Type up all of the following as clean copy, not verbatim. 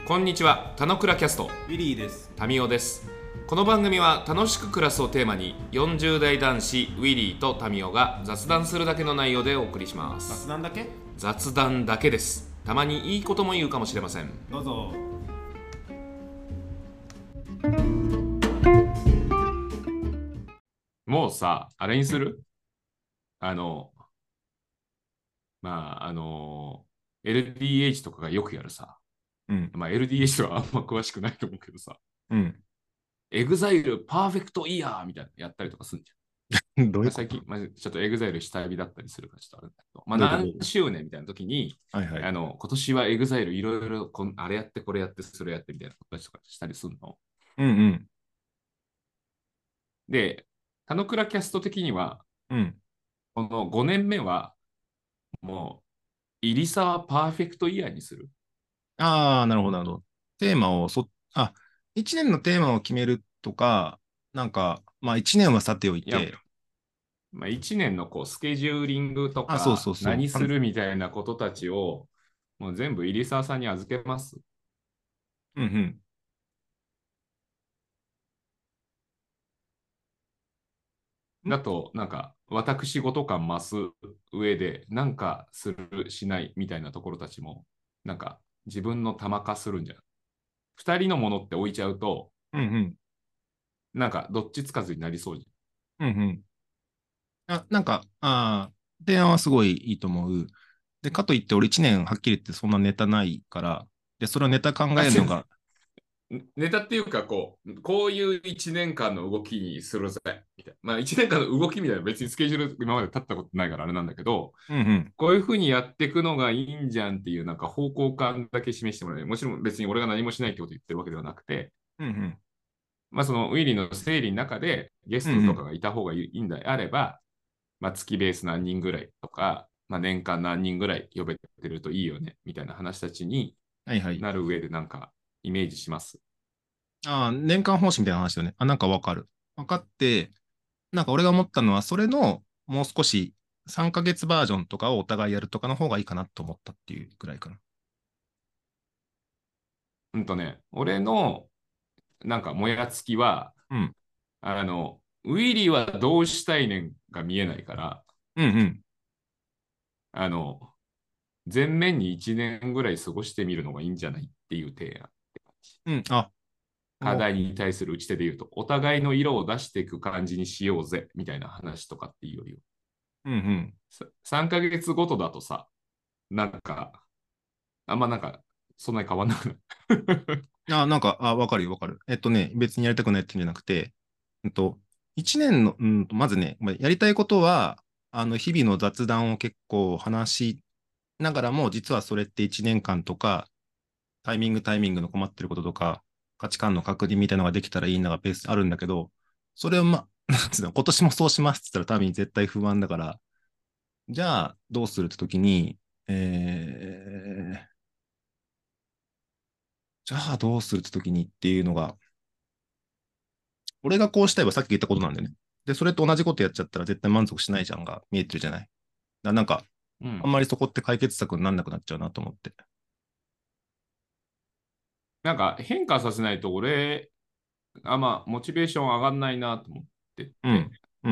こんにちは、たのくらキャストウィリーです。 タミオです。この番組は楽しく暮らすをテーマに40代男子ウィリーとタミオが雑談するだけの内容でお送りします。 雑談だけ？ 雑談だけです。たまにいいことも言うかもしれません。 どうぞ。 もうさ、あれにする？あのLDH とかがよくやるさ、 うん。 LDH とはあんま詳しくないと思うけどさ、 うん。 エグザイルパーフェクトイヤーみたいなのやったりとかするんじゃん。 どういうこと？ 最近、ちょっとエグザイル下火だったりするからちょっとあるんだけど、 どういう何こと？ 周年みたいな時に、 はいはい。 今年はエグザイルいろいろあれやってこれやってそれやってみたいなこととかしたりするの。 うんうん。 で、田之倉キャスト的には、 うん。 この5年目はもう、入沢パーフェクトイヤーにする。 ああ、なるほどなるほど。テーマを1年のテーマを決めるとか、まあ1年はさておいいや、 て、 1年のスケジューリングとあ、そうか、 そうそう。 何するみたいなことたちを、もう全部入沢さんに預けます。 うんうん。 だと、私事感増す上で、する、しないみたいなところたちも、自分の玉化するんじゃない？二人のものって置いちゃうと、 うんうん。 どっちつかずになりそうじうんうん。提案はすごいいいと思う。で、かといって俺1年はっきり言ってそんなネタないから、で、それはネタ考ゃん。 えるのが、 ネタっていうか、こういう一年間の動きにするぜ、みたいな。一年間の動きみたいな別にスケジュール今まで立ったことないからあれなんだけど、 うんうん。 こういうふうにやっていくのがいいんじゃんっていう方向感だけ示してもらえる。もちろん別に俺が何もしないってこと言ってるわけではなくて、 うんうん。 そのウィリーの整理の中でゲストとかうんうん。 がいた方がいいんであれば、月ベース何人ぐらいとか、年間何人ぐらい呼べてるといいよね、みたいな話たちにはいはい。 なる上でイメージします。 ああ、年間方針みたいな話だよね。あ、なんかわかる。わかって、俺が思ったのは、それのもう少し3ヶ月バージョンとかをお互いやるとかの方がいいかなと思ったっていうくらいかな。 俺のもやつきは、 うん。 ウィリーはどうしたいねんが見えないから、 うんうん。 あの、前面に1年ぐらい過ごしてみるのがいいんじゃないっていう提案って感じ。 うん。あ、 課題に対する打ち手で言うと、お互いの色を出していく感じにしようぜ、みたいな話とかっていうよりは、 うんうん。 3ヶ月ごとだとさ、なんか、あんまそんなに変わんなくない？ わかるよ、わかる。別にやりたくないっていうんじゃなくて、1年の、まずね、やりたいことは、日々の雑談を結構話しながらも、実はそれって1年間とか、タイミングの困ってることとか、価値観の確認みたいなのができたらいいのがベースあるんだけど、それをなんつうの、今年もそうしますって言ったら多分絶対不安だから、じゃあどうするって時に、じゃあどうするって時にっていうのが、俺がこうしたいはさっき言ったことなんだよね。で、それと同じことやっちゃったら絶対満足しないじゃんが見えてるじゃない。 うん。 あんまりそこって解決策にならなくなっちゃうなと思って。 変化させないと俺、モチベーション上がんないなと思ってて、 うん。うんうん。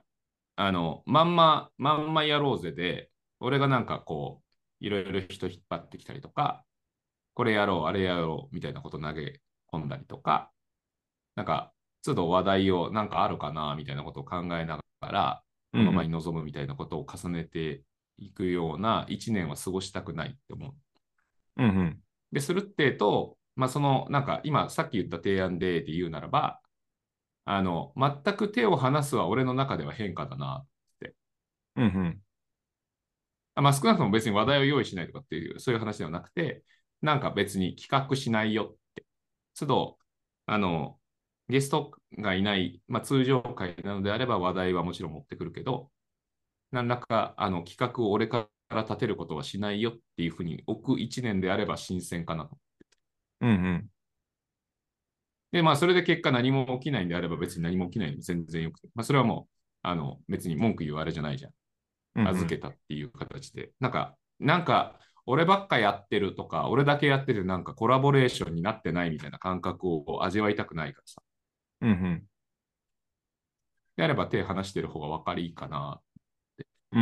まんまやろうぜで、俺がいろいろ人引っ張ってきたりとか、これやろう、あれやろう、みたいなこと投げ込んだりとか、都度話題をあるかな、みたいなことを考えながら、 うんうん。 この場に臨むみたいなことを重ねていくような一年は過ごしたくないって思う。 うんうん。 で、するってと、今さっき言った提案で言うならば、全く手を離すは俺の中では変化だなって。 うんうん。 少なくとも別に話題を用意しないとかっていう、そういう話ではなくて、別に企画しないよって。都度、あの、ゲストがいない、通常会なのであれば話題はもちろん持ってくるけど、何らか企画を俺から立てることはしないよっていうふうに置く一年であれば新鮮かなと。 うんうん。 で、それで結果何も起きないんであれば別に何も起きないのも全然よくて、それはもう、別に文句言うあれじゃないじゃん。 うんうん。 預けたっていう形で。 俺ばっかやってるとか、俺だけやっててなんかコラボレーションになってないみたいな感覚を味わいたくないからさ。 うん。 であれば手離してる方が分かりいいかな。 うん。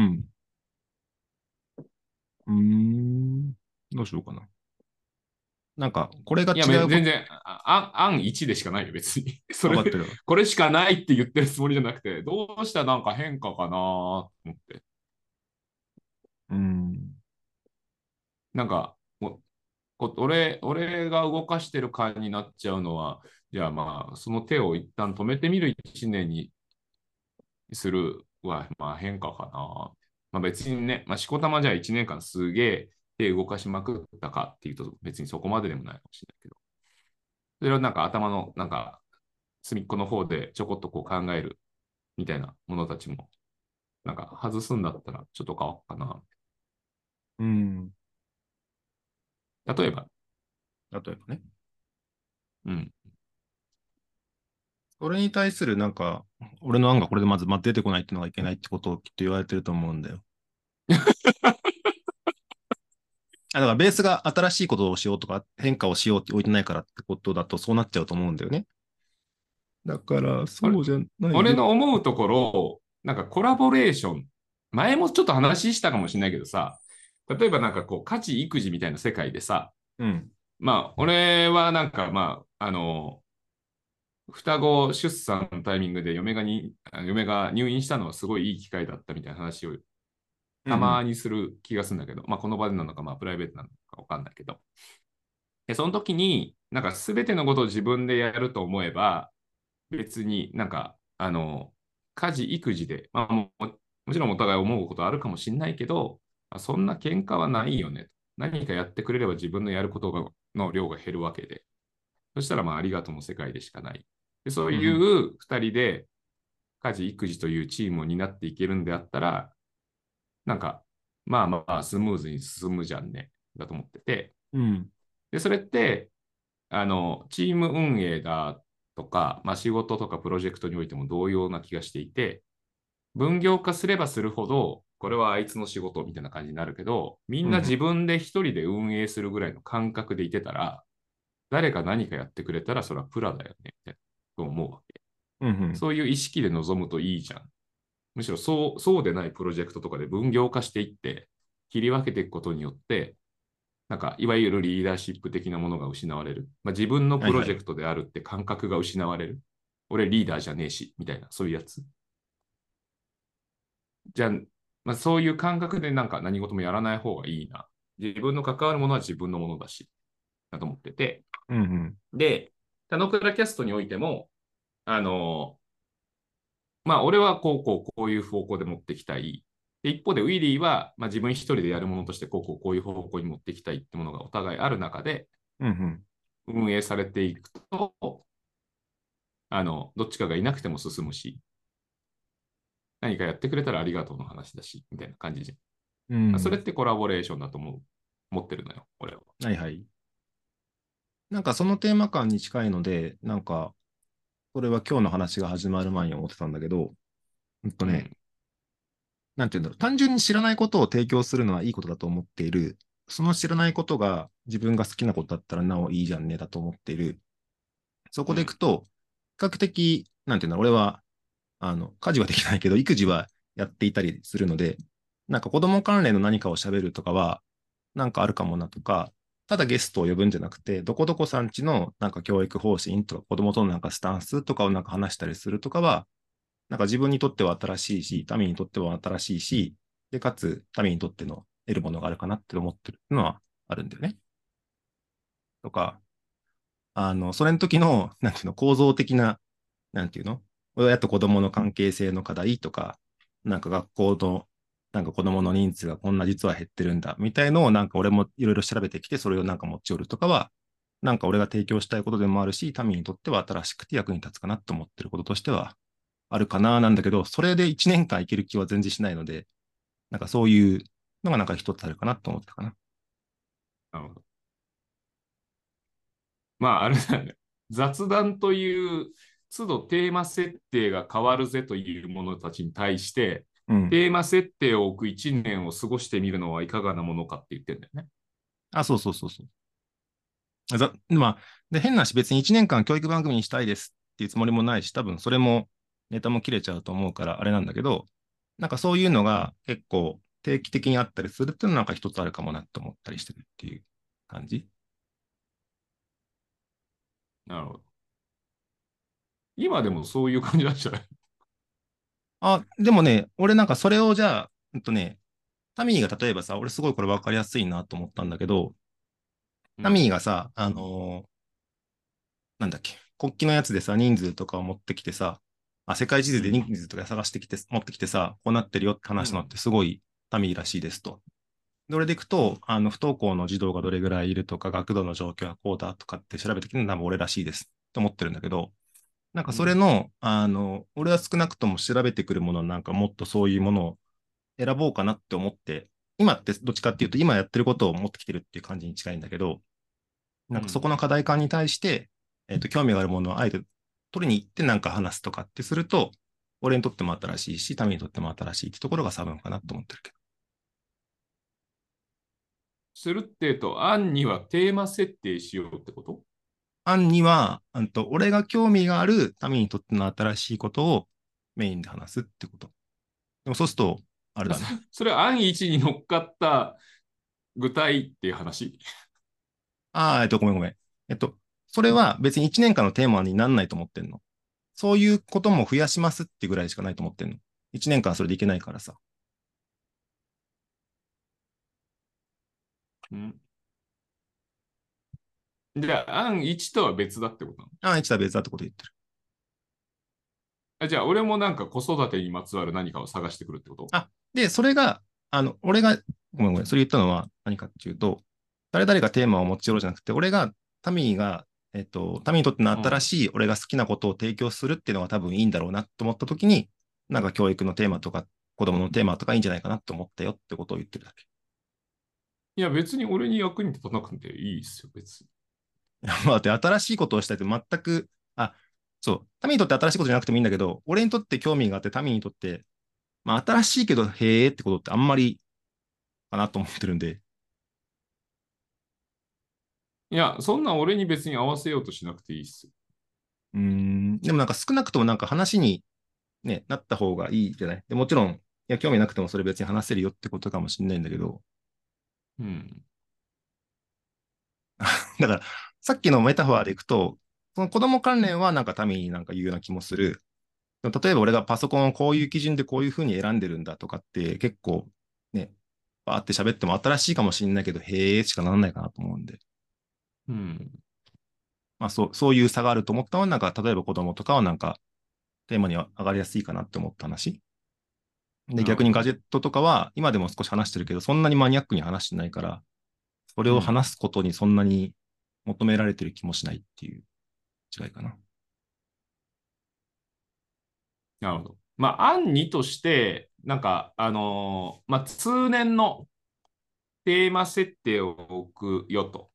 うん。どうしようかな。なんか、これがいや、 違うこと、 全然、案1でしかないよ、別に。それ、 分かってる。 これしかないって言ってるつもりじゃなくて、どうしたらなんか変化かなと思って。 うん。 なんか、俺が動かしてる感になっちゃうのは、じゃあまあ、その手を一旦止めてみる1年にするは、まあ変化かな。まあ別にね、まあ、しこたまじゃあ1年間すげえ手動かしまくったかっていうと、別にそこまででもないかもしれないけど、それはなんか頭のなんか隅っこの方でちょこっとこう考えるみたいなものたちも、なんか外すんだったらちょっと変わっかな。 うん。 例えば、 例えばね。 うん。 それに対するなんか、俺の案がこれでまず出てこないっていうのがいけないってことをきっと言われてると思うんだよ。だからベースが新しいことをしようとか変化をしようって置いてないからってことだとそうなっちゃうと思うんだよね。だから、 俺そうじゃないよ。 俺の思うところ、なんかコラボレーション、前もちょっと話したかもしれないけどさ、例えばなんかこう、家事、育児みたいな世界でさ、 うん。 まあ、俺はなんかまあ、双子出産のタイミングで嫁が入院したのはすごいいい機会だったみたいな話をたまうんにする気がするんだけど、まあ、この場でなのか、まあ、プライベートなのかわかんないけど、で、その時に、なんか全てのことを自分でやると思えば、別になんか、家事、育児で、まあもちろんお互い思うことあるかもしれないけど、そんな喧嘩はないよね。何かやってくれれば自分のやることの量が減るわけで。そしたら、まあ、ありがとうの世界でしかない。で、そういうん。 う二人で家事、育児というチームを担っていけるんであったら、なんか、まあまあ、スムーズに進むじゃんね。だと思ってて。 うん。 で、それって、チーム運営だとか、まあ、仕事とかプロジェクトにおいても同様な気がしていて、分業化すればするほど、これはあいつの仕事みたいな感じになるけど、みんな自うん。 分で一人で運営するぐらいの感覚でいてたら、誰か何かやってくれたら、それはプラだよね、みたいな、と思うわけ。 うん。 そういう意識で臨むといいじゃん。むしろそうでないプロジェクトとかで分業化していって、切り分けていくことによって、なんか、いわゆるリーダーシップ的なものが失われる。まあ、自分のプロはいはい。 ジェクトであるって感覚が失われる。俺リーダーじゃねえし、みたいな、そういうやつ。じゃあ、まあ、そういう感覚でなんか何事もやらない方がいいな。自分の関わるものは自分のものだし、だと思ってて。 うん。 で、田野倉キャストにおいても、あの、まあ、俺はこういう方向で持っていきたい。で、一方で、ウィリーは、まあ、自分一人でやるものとして、こういう方向に持っていきたいってものがお互いある中で、 うん。 運営されていくと、どっちかがいなくても進むし、何かやってくれたらありがとうの話だし、みたいな感じじゃん。それっうん。 てコラボレーションだと思ってるのよ、俺は。 はいはい。なんかそのテーマ感に近いので、なんか、これは今日の話が始まる前に思ってたんだけど、 うん。 なんていうんだろう、単純に知らないことを提供するのはいいことだと思っている。その知らないことが自分が好きなことだったらなおいいじゃんねだと思っている。そこうん。 でいくと、比較的、なんていうんだろう、俺は、家事はできないけど、育児はやっていたりするので、なんか子供関連の何かを喋るとかは、なんかあるかもなとか、ただゲストを呼ぶんじゃなくて、どこどこさんちのなんか教育方針とか子供とのなんかスタンスとかをなんか話したりするとかは、なんか自分にとっては新しいし、民にとっては新しいし、で、かつ民にとっての得るものがあるかなって思ってるのはあるんだよね。とか、それの時の、なんていうの、構造的な、なんていうの、親と子供の関係性の課題とか、なんか学校の、なんか子供の人数がこんな実は減ってるんだ、みたいのをなんか俺もいろいろ調べてきて、それをなんか持ち寄るとかは、なんか俺が提供したいことでもあるし、民にとっては新しくて役に立つかなと思ってることとしてはあるかななんだけど、それで1年間いける気は全然しないので、なんかそういうのがなんか一つあるかなと思ったかな。 なるほど。まあ、あれだね。雑談という都度テーマ設定が変わるぜというものたちに対して、 うん。 テーマ設定を置く1年を過ごしてみるのはいかがなものかって言ってんだよね。 あ、そうそうそうそう。まあ、で、変なし、別に1年間教育番組にしたいですっていうつもりもないし、多分それもネタも切れちゃうと思うから、あれなんだけど、なんかそういうのが結構定期的にあったりするっていうのはなんか一つあるかもなって思ったりしてるっていう感じ。 なるほど。今でもそういう感じなんじゃない？ あ、でもね、俺なんかそれをじゃあ、タミーが例えばさ、俺すごいこれ分かりやすいなと思ったんだけど、タミうん。 ーがさ、なんだっけ、国旗のやつでさ、人数とかを持ってきてさ、世界地図でうん。 人数とか探してきて、持ってきてさ、こうなってるよって話すのっうん。 てすごいタミーらしいですと。で、俺でいくと、不登校の児童がどれぐらいいるとか、学童の状況はこうだとかって調べてきてるのは多分俺らしいですって思ってるんだけど、なんかうん。 それの、俺は少なくとも調べてくるものなんかもっとそういうものを選ぼうかなって思って、今ってどっちかっていうと、今やってることを持ってきてるっていう感じに近いんだけど、なんかそこうん。 の課題感に対して、興味があるものをあえて取りに行ってなんか話すとかってすると、俺にとっても新しいし、民にとっても新しいってところが差分かなと思ってるけど。 するっていうと、案にはテーマ設定しようってこと？ 案には、俺が興味がある民にとっての新しいことをメインで話すってこと。でもそうすると、あれだね。 それは案1に乗っかった具体っていう話？ ごめんごめん。それは別に1年間のテーマになんないと思ってんの。そういうことも増やしますってぐらいしかないと思ってんの。1年間それでいけないからさ。 うん。じゃあ、案1とは別だってことなの？ 一打別だってこと言ってる。 じゃあ、俺もなんか子育てにまつわる何かを探してくるってこと？ で、それが、俺が、ごめんごめん、それ言ったのは何かっていうと、誰々がテーマを持ち寄ろうじゃなくて、俺が、タミーが、タミーにとってのうん。 新しい俺が好きなことを提供するっていうのが多分いいんだろうなと思ったときに、なんか教育のテーマとか、子供のテーマとかいいんじゃないかなと思ったよってことを言ってるだけ。 いや、別に俺に役に立たなくていいですよ、別に。 まあ、で、新しいことをしたいって全く、そう、タミーにとって新しいことじゃなくてもいいんだけど、俺にとって興味があって、タミーにとって、まあ、新しいけど、へーってことってあんまりかなと思ってるんで、 いや、そんな俺に別に合わせようとしなくていいっすよ。 でもなんか少なくともなんか話に、ね、なった方がいいじゃない。でもちろん、いや、興味なくてもそれ別に話せるよってことかもしれないんだけど、 うん。 だから、さっきのメタファーでいくと、その子供関連はなんか民になんか言うような気もする。でも例えば俺がパソコンをこういう基準でこういうふうに選んでるんだとかって結構ね、バーって喋っても新しいかもしれないけど、へえしかならないかなと思うんで。 うん。 まあそういう差があると思ったのは、なんか例えば子供とかはなんかテーマには上がりやすいかなって思った話。で、 なるほどね。 逆にガジェットとかは、今でも少し話してるけど、そんなにマニアックに話してないから、それをうん。 話すことにそんなに求められてる気もしないっていう違いかな。 なるほど。まあ、案にとして、なんか、まあ、通年のテーマ設定を置くよと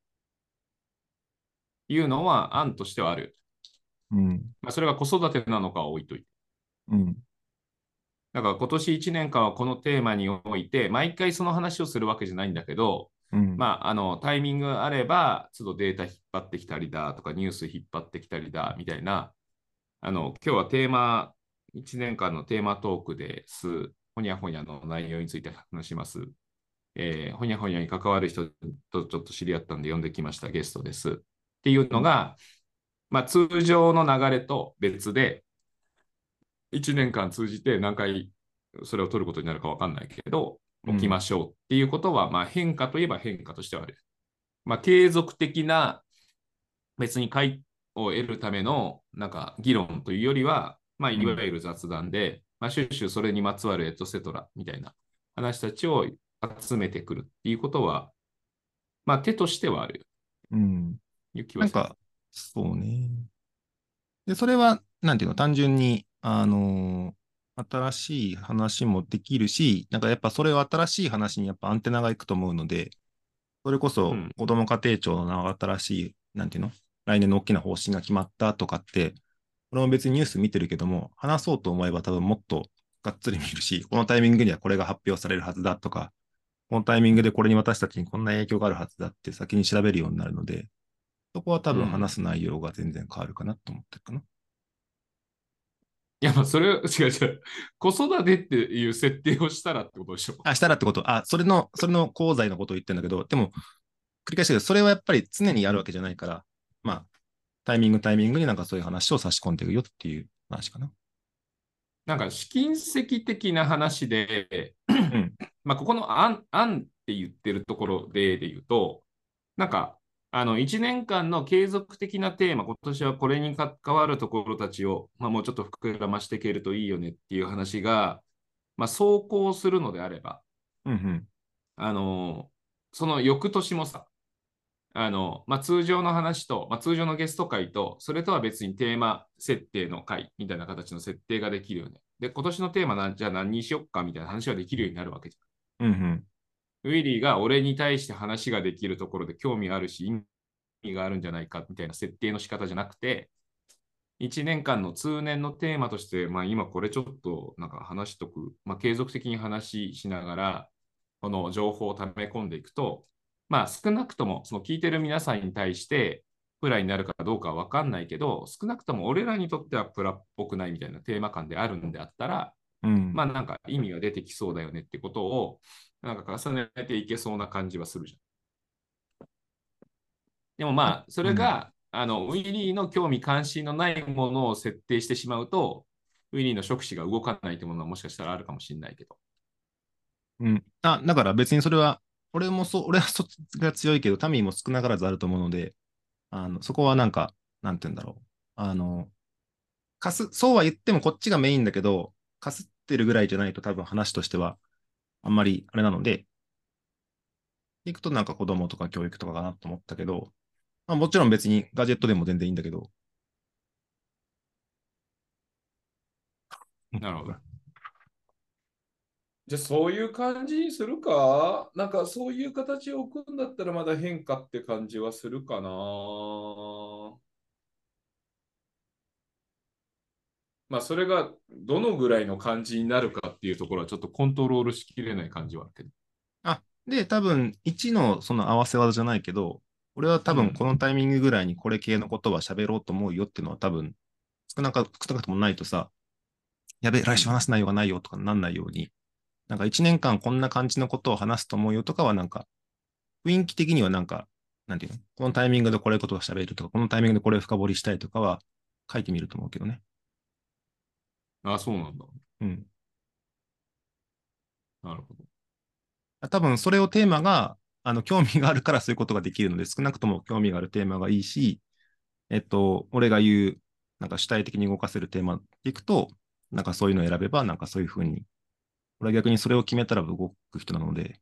いうのは案としてはある。 うん。 まあ、それが子育てなのかは置いといて。 うん。 だから今年1年間はこのテーマにおいて、毎回その話をするわけじゃないんだけど、 うん。 まあ、タイミングがあれば、都度データ引っ張ってきたりだとか、ニュース引っ張ってきたりだみたいな、今日はテーマ、1年間のテーマトークです。ほにゃほにゃの内容について話します。ほにゃほにゃに関わる人とちょっと知り合ったんで呼んできましたゲストです。っていうのが、まあ、通常の流れと別で、1年間通じて何回それを取ることになるか分かんないけど、 うん。 置きましょうっていうことは、まあ、変化といえば変化としてはある。まあ、継続的な別に解を得るためのなんか議論というよりは、まあ、いわうん。 ゆる雑談で、まあ、シュッシュそれにまつわるエトセトラみたいな話たちを集めてくるっていうことは、まあ、手としてはあるうん。 いう気はする。 なんか、そうね。で、それは、なんていうの、単純に、新しい話もできるし、なんかやっぱそれを新しい話にやっぱアンテナがいくと思うので、それこそうん。 子ども家庭庁の新しい、なんていうの、来年の大きな方針が決まったとかって、これも別にニュース見てるけども、話そうと思えば多分もっとがっつり見るし、このタイミングにはこれが発表されるはずだとか、 このタイミングでこれに私たちにこんな影響があるはずだって先に調べるようになるので、そこは多分話うん。 す内容が全然変わるかなと思ってるかな。 いや、まあ、それ、違う違う。子育てっていう設定をしたらってことでしょ。 あ、したらってこと、それの功罪のことを言ってるんだけど、でも、繰り返しだけど、それはやっぱり常にやるわけじゃないから、まあ、タイミングになんかそういう話を差し込んでいくよっていう話かな。 なんか、試金石的な話で、 うん。 まあ、ここの案って言ってるところで言うと、なんか、1年間の継続的なテーマ、今年はこれに関わるところたちを、まあ、もうちょっと膨らましていけるといいよねっていう話が、まあ、走行するのであれば、 うんうん。 あの、その翌年もさ、まあ、通常の話と、まあ、通常のゲスト会と、それとは別にテーマ設定の会みたいな形の設定ができるよね。で、今年のテーマじゃあ何にしよっかみたいな話ができるようになるわけじうんうん。 ゃん。ウィリーが俺に対して話ができるところで興味あるし、意味があるんじゃないかみたいな設定の仕方じゃなくて、1年間の通年のテーマとして、まあ、今これちょっとなんか話しとく、まあ、継続的に話しながら、この情報を溜め込んでいくと、まあ、少なくともその聞いてる皆さんに対してプラになるかどうかは分かんないけど、少なくとも俺らにとってはプラっぽくないみたいなテーマ感であるんであったら、 うん。 まあなんか意味が出てきそうだよねってことを、なんか重ねていけそうな感じはするじゃん。でもあ、 まあ、そうん。 れが、ウィリーの興味関心のないものを設定してしまうと、ウィリーの触手が動かないというものはもしかしたらあるかもしれないけど。 うん。あ、だから別にそれは、俺はそっちが強いけど、タミーも少なからずあると思うので、そこはなんか、なんて言うんだろう。そうは言ってもこっちがメインだけど、かすってるぐらいじゃないと多分話としてはあんまりあれなので、行くとなんか子供とか教育とかかなと思ったけど、まあ、もちろん別にガジェットでも全然いいんだけど。 なるほど。じゃあそういう感じにするかなんかそういう形を置くんだったらまだ変化って感じはするかな。まあそれがどのぐらいの感じになるかっていうところはちょっとコントロールしきれない感じはあるけど。 で、多分1のその合わせ技じゃないけど、俺は多うん。 分このタイミングぐらいにこれ系のことは喋ろうと思うよっていうのは多分少なくともないとさ、やべ、来週うん。 話す内容がないよとかなんないように、なんか1年間こんな感じのことを話すと思うよとかはなんか、雰囲気的にはなんか、なんていうの、このタイミングでこれことを喋るとか、このタイミングでこれを深掘りしたいとかは書いてみると思うけどね。 あ、そうなんだ。 うん。 なるほど。 多分それをテーマが、興味があるからそういうことができるので、少なくとも興味があるテーマがいいし、俺が言う、なんか主体的に動かせるテーマでいくと、なんかそういうのを選べば、なんかそういうふうに、俺は逆にそれを決めたら動く人なので、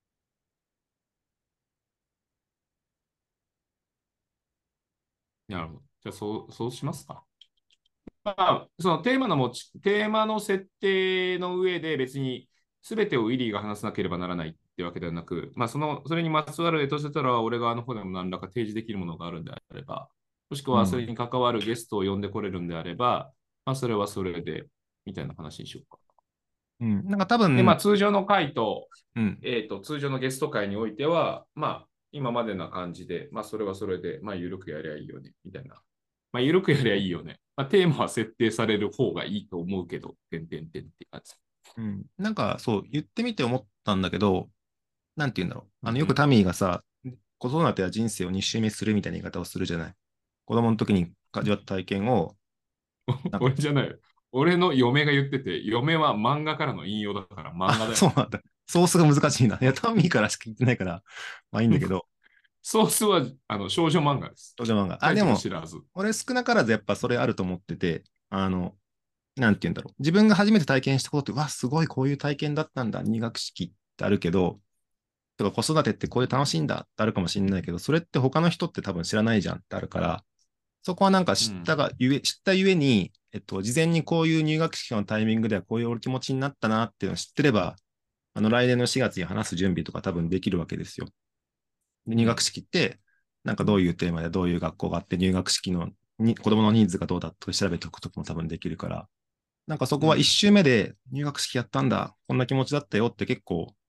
なるほど。じゃあそうしますか。まあ、そのテーマの設定の上で別に全てをウィリーが話さなければならないってわけではなく、まあ、それにまつわるエトセトラは俺側の方でも何らか提示できるものがあるんであれば、もしくうん。 はそれに関わるゲストを呼んでこれるんであれば、まあ、それはそれで、みたいな話にしようか。 うん。なんか多で、まあ、 分、 通常の回と、 うん。 通常のゲスト会においては、まあ、今までな感じで、まあ、それはそれで、まあ、緩くやりゃいいよね、みたいな。まあ、緩くやりゃいいよね。まあ、テーマは設定される方がいいと思うけど、てんてんてんって感じ。 うん。なんかそう、言ってみて思ったんだけど、なんて言うんだろう。よくタうん。 ミーがさ、子育ては人生を2周目するみたいな言い方をするじゃない。子供の時に味わった体験を、なんか、 俺じゃないよ。俺の嫁が言ってて、嫁は漫画からの引用だから漫画あ、 だよ。 そうなんだ。ソースが難しいな。いや、タミーからしか聞いてないから、まあいいんだけど、 ソースは少女漫画です。 少女漫画。あ、 タイトルでも、 知らず。 俺少なからずやっぱそれあると思ってて、なんて言うんだろう。自分が初めて体験したことって、わ、すごいこういう体験だったんだ、入学式ってあるけど、とか子育てってこういう楽しいんだってあるかもしれないけど、それって他の人って多分知らないじゃんってあるから、そこはなんかうん。 知ったゆえに、事前にこういう入学式のタイミングではこういうお気持ちになったなっていうのを知ってれば、来年の4月に話す準備とか多分できるわけですよ。で、入学うん。 式って、なんかどういうテーマでどういう学校があって、入学式の子供の人数がどうだと調べておくとかも多分できるから、なんかそこは一うん。 周目で入学式やったんだ、こんな気持ちだったよって結構、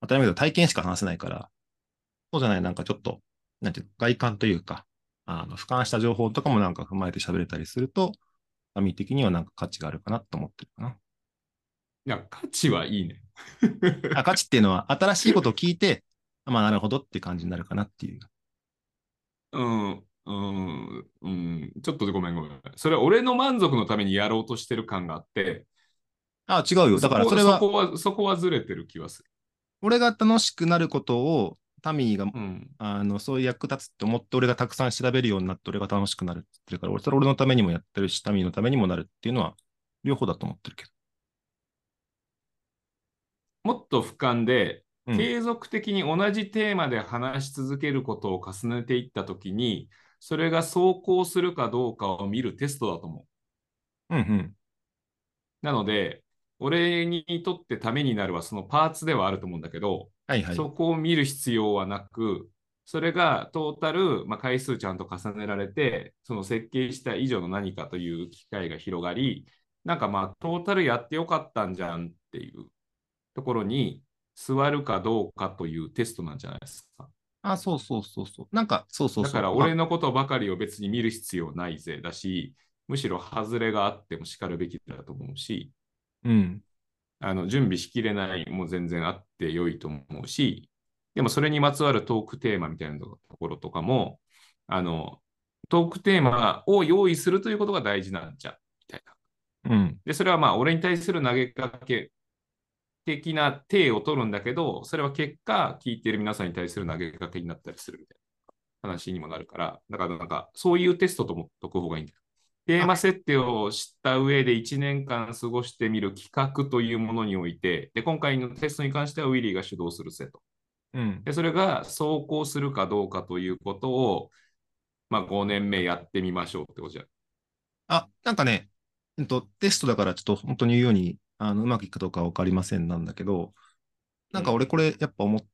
当たり前だけど体験しか話せないから、そうじゃない、なんかちょっと、なんていうの外観というか、俯瞰した情報とかもなんか踏まえて喋れたりすると、紙的にはなんか価値があるかなと思ってるかな。 いや、価値はいいね。 価値っていうのは新しいことを聞いて、まあなるほどっていう感じになるかなっていう。 ちょっとごめんごめん。それは俺の満足のためにやろうとしてる感があって、 違うよ。だからそれは、 そこはずれてる気はする。 俺が楽しくなることを、タミーが、 うん。 そういう役立つって思って俺がたくさん調べるようになって俺が楽しくなるって言ってるから、それ俺のためにもやってるし、タミーのためにもなるっていうのは、両方だと思ってるけど。 もっと俯瞰で、 うん。 継続的に同じテーマで話し続けることを重ねていったときに、それが走行するかどうかを見るテストだと思う。 うんうん。 なので、俺にとってためになるはそのパーツではあると思うんだけど、 はいはい。 そこを見る必要はなく、それがトータル、まあ、回数ちゃんと重ねられて、その設計した以上の何かという機会が広がり、なんかまあトータルやってよかったんじゃんっていうところに座るかどうかというテストなんじゃないですか。 そうそうそうそう。なんか、そうそうだからそう。まあ、 俺のことばかりを別に見る必要ないぜだし、むしろ外れがあっても叱るべきだと思うし、 うん。 準備しきれないも全然あって良いと思うし、でもそれにまつわるトークテーマみたいなところとかも、あの、トークテーマを用意するということが大事なんじゃ、みたいな。 うん。 で、それはまあ、俺に対する投げかけ的な体を取るんだけど、それは結果、聞いている皆さんに対する投げかけになったりするみたいな話にもなるから、だからなんか、そういうテストと思っとく方がいいんだよ。テーあ、 マ設定を知った上で1年間過ごしてみる企画というものにおいて、で、今回のテストに関してはウィリーが主導するせと。 うん。 で、それが走行するかどうかということを、まあ、5年目やってみましょうってことじゃん。 なんかね、テストだからちょっと本当に言うように、うまくいくかどうかはわかりませんなんだけど、なんかうん。 俺これやっぱ思って、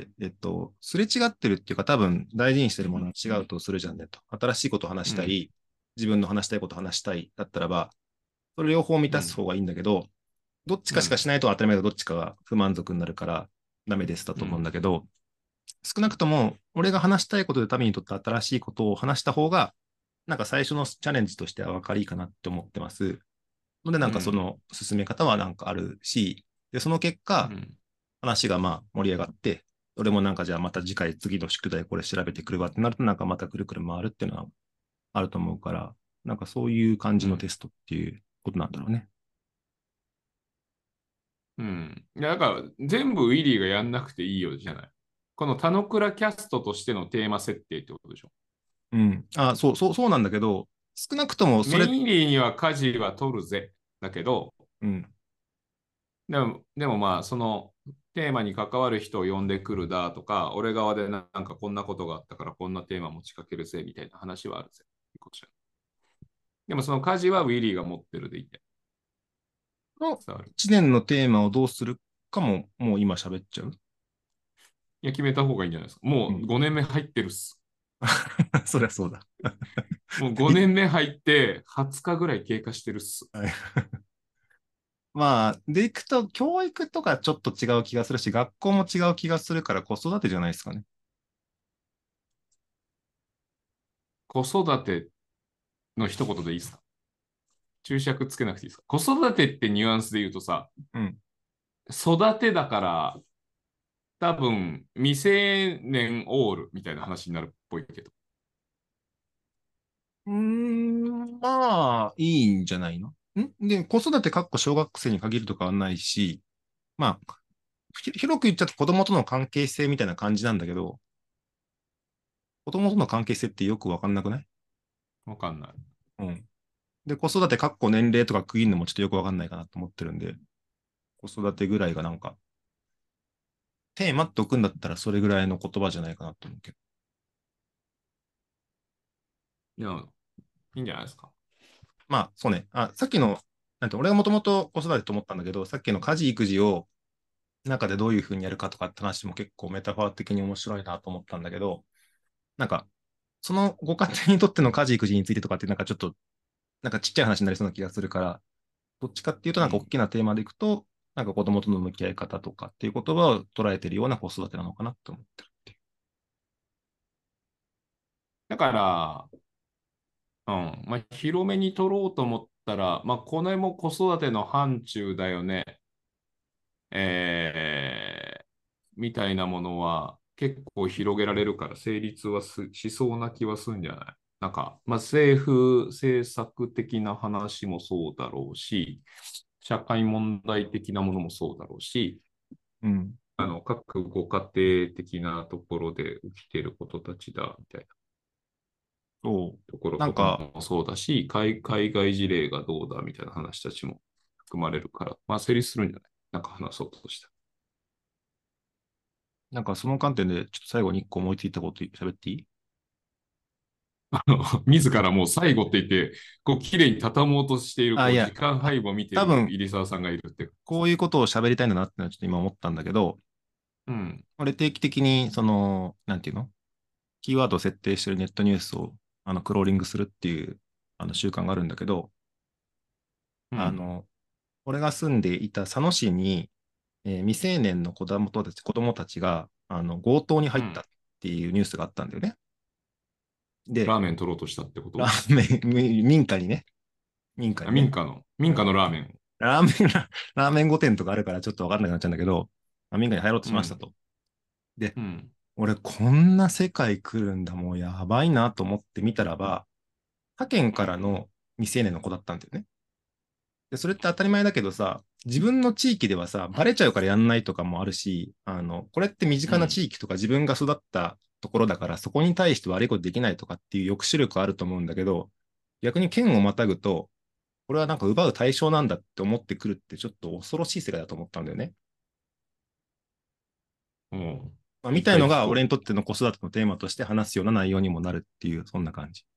すれ違ってるっていうか多分大事にしてるものは違うとするじゃんねと。新しいことを話うん。 したい、自分の話したいことを話したいだったらば、それ両方満うん。 たす方がいいんだけど、どっちかしかうん。 しないと当たり前だどっちかが不満足になるからダメですだと思うんうん。 だけど、少なくとも俺が話したいことで民にとって新しいことを話した方が、なんか最初のチャレンジとしては分かりいいかなって思ってます。ので、なんかそうん。 の進め方はなんかあるし、で、その結果、 うん。 話がまあ盛り上がって、俺もなんかじゃあまた次回次の宿題これ調べてくるわってなるとなんかまたくるくる回るっていうのはあると思うから、なんかそういう感じのテストっていうことなんだろうね。 うん。いや、だから、全部ウィリーがやんなくていいよじゃない。この田之倉キャストとしてのテーマ設定ってことでしょ。 うん。そうなんだけど、少なくともそれ、 メインリーには舵は取るぜ。だけど、 うん。 でもまあ、そのテーマに関わる人を呼んでくるだとか、俺側でなんかこんなことがあったからこんなテーマ持ちかけるぜみたいな話はあるぜ。でもその舵はウィリーが持ってるでいての伝わる。 1年のテーマをどうするかも、もう今喋っちゃう。 いや、決めた方がいいんじゃないですか。もううん。 5年目入ってるっす。 そりゃそうだ。 もう5年目入って20日ぐらい経過してるっす。 はい。まあ、でいくと、教育とかちょっと違う気がするし、学校も違う気がするから子育てじゃないですかね。 子育ての一言でいいですか？注釈つけなくていいですか？子育てってニュアンスで言うとさ、 うん。 育てだから多分未成年オールみたいな話になるっぽいけど。 まあ、いいんじゃないの。で、子育てかっこ小学生に限るとかはないし、まあ、広く言っちゃうと子供との関係性みたいな感じなんだけど、子供との関係性ってよくわかんなくない？ わかんない。 うん。で、子育てかっこ年齢とか区切るのもちょっとよくわかんないかなと思ってるんで、子育てぐらいがなんか、テーマって置くんだったらそれぐらいの言葉じゃないかなと思うけど。 いや、いいんじゃないですか。 まあ、そうね。さっきの、なんて、俺がもともと子育てと思ったんだけど、さっきの家事育児を中でどういうふうにやるかとかって話も結構メタファー的に面白いなと思ったんだけど、なんか、そのご家庭にとっての家事育児についてとかってなんかちょっと、なんかちっちゃい話になりそうな気がするから、どっちかっていうとなんか大うん。 きなテーマでいくと、 なんか子供との向き合い方とかっていう言葉を捉えているような子育てなのかなと思ってるっていだから、まあ、広めに取ろうと思ったら、まあ、これも子育ての範疇だよね。えーみたいなものは結構広げられるから成立はしそうな気はするんじゃない？なんか、まあ、政府政策的な話もそうだろうし、社会問題的なものもそうだろうし、 う。うん。 各ご家庭的なところで起きていることたちだみたいなそう。 ところとかなんか、 もそうだし、海外事例がどうだみたいな話たちも含まれるから、まあ成立するんじゃない？なんか話そうとした。 なんかその観点で、ちょっと最後に一個思いついたこと喋っていい？ 自らもう最後って言って、こう、綺麗に畳もうとしている、 あ、 こう、 いや、 時間配分を見てい多分、 る入澤さんがいるって。 こういうことを喋りたいんだなってのはちょっと今思ったんだけど、 うん、 俺定期的に、なんていうのキーワードを設定してるネットニュースを、クローリングするっていう、習慣があるんだけど、 うん、 あの、俺が住んでいた佐野市に、未成年の子供たちが、強盗に入ったっうん。 ていうニュースがあったんだよね。で、 ラーメン取ろうとしたってこラと？ ーメン、民家にね、民家にね、 民家のラーメン。 ラーメン、ラーメン5店とかあるからちょっとわかんなくなっちゃうんだけど、民家に入ろうとうん、 しましたと。で、 うん、 俺こんな世界来るんだ、もうやばいなと思ってみたらば、他県からの未成年の子だったんだよね。で、それって当たり前だけどさ、自分の地域ではさ、バレちゃうからやんないとかもあるし、これって身近なうん、 地域とか自分が育ったところだから、そこに対して悪いことできないとかっていう抑止力あると思うんだけど、逆に県をまたぐと、これはなんか奪う対象なんだって思ってくるってちょっと恐ろしい世界だと思ったんだよね。 うん。 まあ、み一たいのが回聞こ俺にとっての子育てのテーマとして話すような内容にもなるっていう、そんな感じ。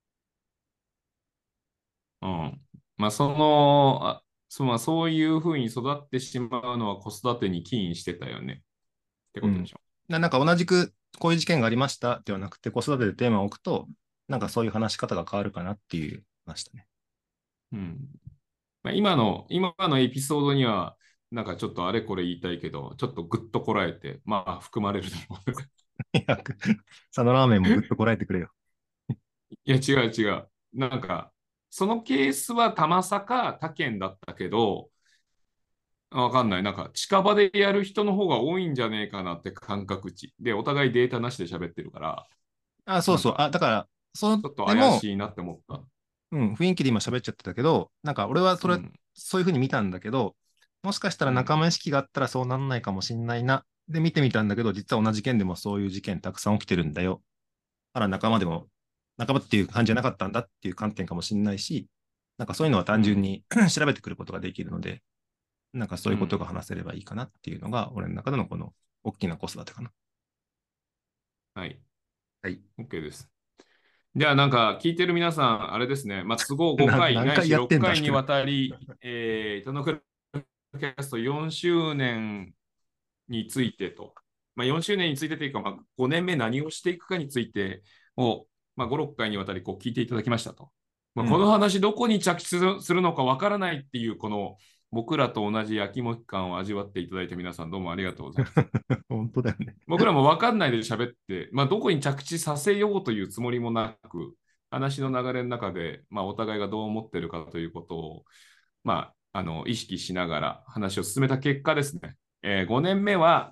う。うん。まあ、まあ、そういうふうに育ってしまうのは子育てに起因してたよねってうん。 ことでしょ。 なんか同じくこういう事件がありましたではなくて、子育てでテーマを置くと、なんかそういう話し方が変わるかなっていう話だね。 うん。まあ、今のエピソードには、なんかちょっとあれこれ言いたいけど、ちょっとぐっとこらえて、まあ、含まれると思う。 いや、佐野ラーメンもぐっとこらえてくれよ。 いや、違う違う。なんか、そのケースはたまさか他県だったけど、わかんない。なんか、近場でやる人の方が多いんじゃねえかなって感覚値。で、お互いデータなしで喋ってるから、 あ、そうそう。 なんか、 あ、だから、 ちょっとでも、 怪しいなって思った。 うん、雰囲気で今喋っちゃってたけど、なんか俺はうん、 そういうふうに見たんだけど、もしかしたらうん、 仲間意識があったらそうなんないかもしんないな。で、見てみたんだけど、実は同じ県でもそういう事件たくさん起きてるんだよ。あら、仲間でも、仲間っていう感じじゃなかったんだっていう観点かもしんないし、なんかそういうのは単純うん、 に調べてくることができるので、なんかそういうことがうん。 話せればいいかなっていうのが、俺の中でのこの大きな子育てかな。 はい。 はい。 OK です。じゃあ、なんか、聞いてる皆さん、あれですね、まあ、都合5回、 何回ないし6 やってんだって。 回にわたり、トノクラキャスト4周年についてと、まあ、4周年についてというか、まあ、5年目何をしていくかについてを、まあ、5、6回にわたりこう聞いていただきましたと。まあ、このうん。 話どこに着地するのかわからないっていう、この僕らと同じやきもき感を味わっていただいて皆さんどうもありがとうございます。 本当だよね。 僕らもわかんないで喋って、まあ、どこに着地させようというつもりもなく、話の流れの中で、まあ、お互いがどう思ってるかということを、まあ、意識しながら話を進めた結果ですね、5年目は、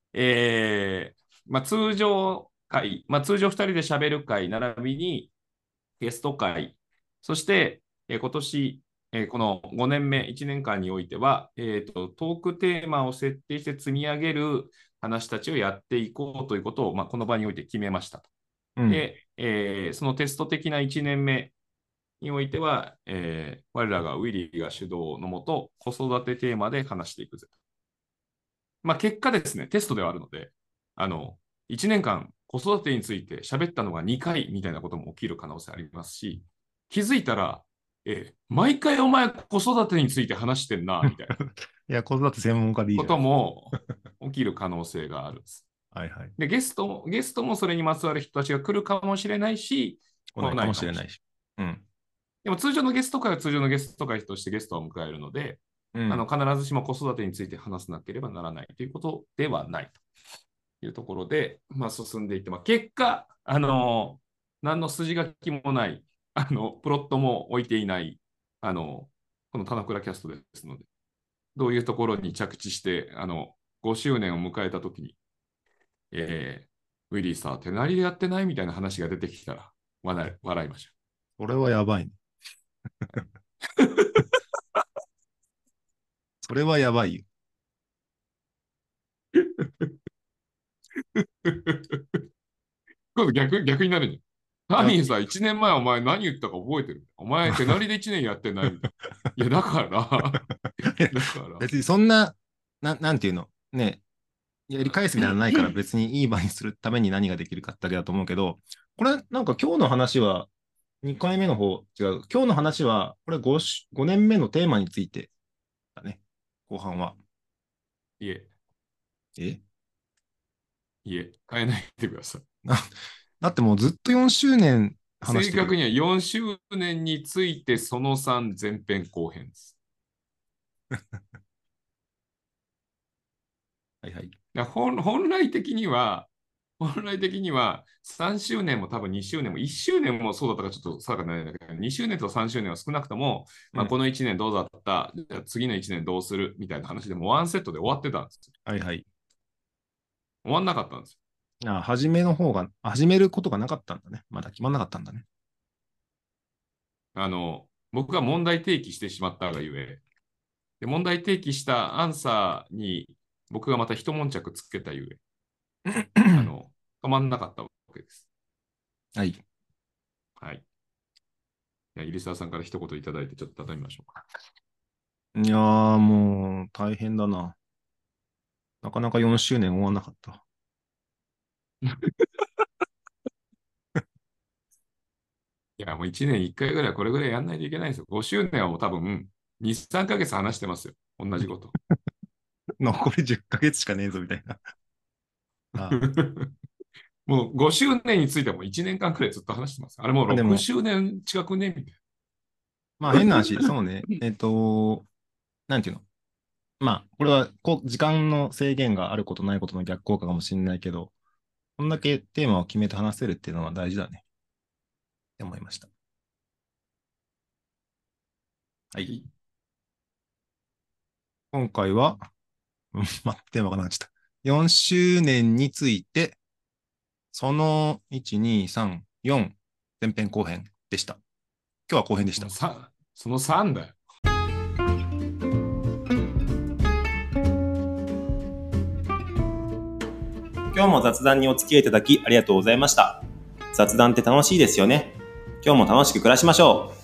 まあ、通常会、まあ、通常2人で喋る会、並びにゲスト会、そして、今年、この5年目、1年間においては、トークテーマを設定して積み上げる話たちをやっていこうということを、まあ、この場において決めましたと。 うん。 で、そのテスト的な1年目においては、我らがウィリーが主導のもと、子育てテーマで話していくぜと。まあ、結果ですね、テストではあるので、1年間子育てについて喋ったのが2回みたいなことも起きる可能性ありますし、気づいたら、毎回お前子育てについて話してんな、みたいないや、子育て専門家でいいことじゃない。 も起きる可能性があるんです。 はいはい。 で、ゲストもそれにまつわる人たちが来るかもしれないし、来来ないかないかもしれない。 もしれないし。うん。 でも通常のゲスト会は通常のゲスト会としてゲストを迎えるので、 うん。 必ずしも子育てについて話さなければならないということではないというところで、進んでいって、結果、何の筋書きもない、プロットも置いていない、この棚倉キャストですので、どういうところに着地して、5周年を迎えたときに、ウィリーさ、手なりでやってないみたいな話が出てきたら、笑いましょそれはやばいね。それはやばいよ。 う。今度逆になるんじゃん。 いや、 何さ、1年前お前何言ったか覚えてる？お前手なりで1年やってないみたいな。いや、だから、だから、 別にそんな、なんていうの、ね、やり返すみたいなのないから別にいい場にするために何ができるかってだけだと思うけど、これなんか今日の話は、2回目の方、違う。今日の話は、これ5年目のテーマについてだね。後半は。 いえ、 え変えないでください。 なだってもうずっと4周年話してるよ。 正確には4周年についてその3前編後編です。 はいはい。 本来的には3周年も多分2周年も1周年もそうだったかちょっと定かないんだけど、2周年と3周年は少なくとも、 うん。 この1年どうだった、じゃあ次の1年どうするみたいな話でもワンセットで終わってたんですよ。 はいはい。 終わんなかったんですよ。 始めることがなかったんだね。まだ決まんなかったんだね。 僕が問題提起してしまったがゆえ、で問題提起したアンサーに僕がまた一悶着つけたゆえ、止まんなかったわけです。 はい。 はい。入澤さんから一言いただいてちょっと畳みましょうか。 いやーもう大変だな。なかなか4周年終わんなかった。 いや、もう1年1回ぐらいこれぐらいやんないといけないんですよ。5周年はもう多分2、3ヶ月話してますよ。同じこと。 残り10ヶ月しかねえぞみたいな。あもう5周年についても1年間くらいずっと話してます。あれもう6 あでも、 周年近くねみたいまあ変な話、そうね。 な。 なんていうの。まあ、これは時間の制限があることないことの逆効果かもしれないけど、こんだけテーマを決めて話せるっていうのは大事だね。って思いました。はい。今回は、テーマがなっちゃった。4周年について、その1、2、3、4、前編後編でした。今日は後編でしそのた。 3、その3だよ。 今日も雑談にお付き合いいただきありがとうございました。雑談って楽しいですよね。今日も楽しく暮らしましょう。